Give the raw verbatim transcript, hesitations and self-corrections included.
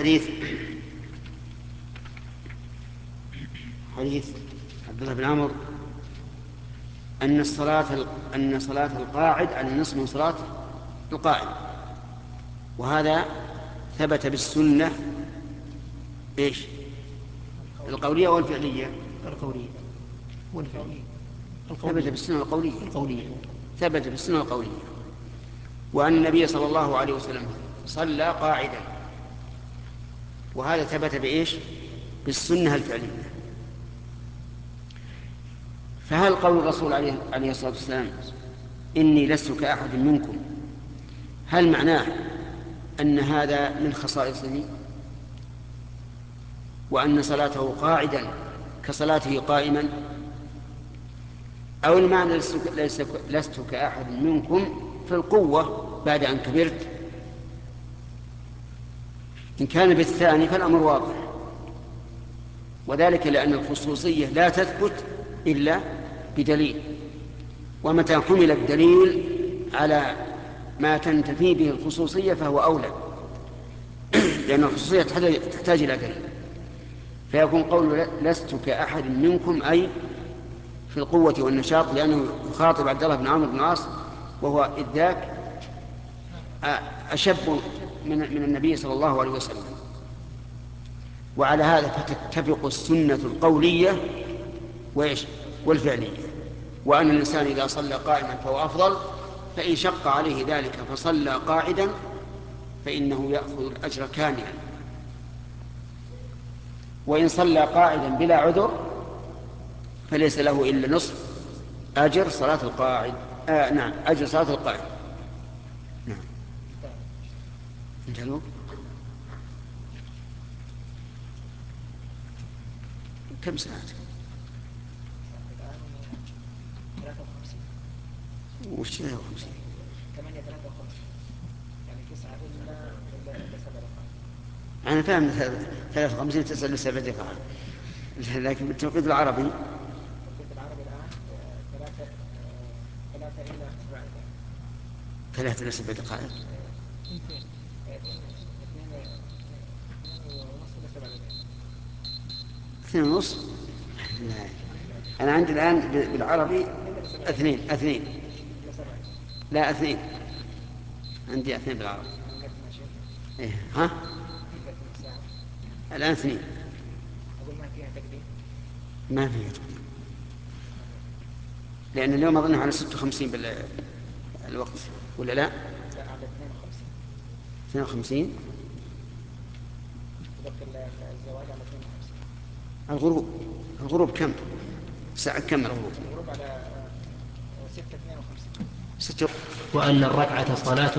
حديث حديث عبد الله بن عمرو أن الصلاة أن صلاة القاعد على النصف من صلاة القائم، وهذا ثبت بالسنة إيش؟ القولية والفعلية؟ القولية والفعلية. ثبت بالسنة القولية. القولية ثبت بالسنة القولية. وأن النبي صلى الله عليه وسلم صلى قاعدا، وهذا ثبت بإيش؟ بالسنة الفعلية. فهل قول الرسول عليه الصلاة والسلام إني لست كأحد منكم، هل معناه أن هذا من خصائصه وأن صلاته قاعدا كصلاته قائما، أو المعنى لست كأحد منكم في القوة بعد أن كبرت؟ إن كان بالثاني فالأمر واضح، وذلك لأن الخصوصية لا تثبت إلا بدليل، ومتى حمل الدليل على ما تنتفي به الخصوصية فهو أولى، لأن الخصوصية تحتاج إلى دليل. فيكون قول لست كأحد منكم أي في القوة والنشاط، لأنه يخاطب عبد الله بن عمرو بن العاص وهو إذ ذاك أشب من من النبي صلى الله عليه وسلم. وعلى هذا فتتفق السنة القولية وإيش؟ والفعلية. وأن الإنسان إذا صلى قائما فهو أفضل، فإن شق عليه ذلك فصلى قاعدا فإنه يأخذ الأجر كاملا، وإن صلى قاعدا بلا عذر فليس له إلا نصف أجر صلاة القاعد. آه نعم، أجر صلاة القاعد. نعم. انتهوا. كم ساعة؟ وش ثلاثة وخمسين؟ ثمانية ثلاثة وخمسين، يعني تسعة إلا إلا سبع دقائق. أنا فاهم ثلاثة وخمسين تسعة إلا سبع دقائق، لكن بالتوقيت العربي التوقيت العربي الآن ثلاثة ثلاثة إلا سبع دقائق. ثلاثة إلى سبع دقائق. اثنين اثنين اثنين ونص إلى سبع دقائق. اثنين ونص. أنا عندي الآن بالعربي اثنين اثنين لا اثنين، عندي اثنين بالعربي. إيه ها؟ الآن اثنين. أقول ما فيها تقديم. ما فيها تقديم، لأن اليوم أظنه على ستة وخمسين بالوقت ولا لا؟ لا، على اثنين وخمسين. اثنين وخمسين. وقت الزواج على اثنين وخمسين. الغروب الغروب كم ساعة؟ كم الغروب؟ الغروب على ستة اثنين وخمسين. ستة. وأن الركعة صلاة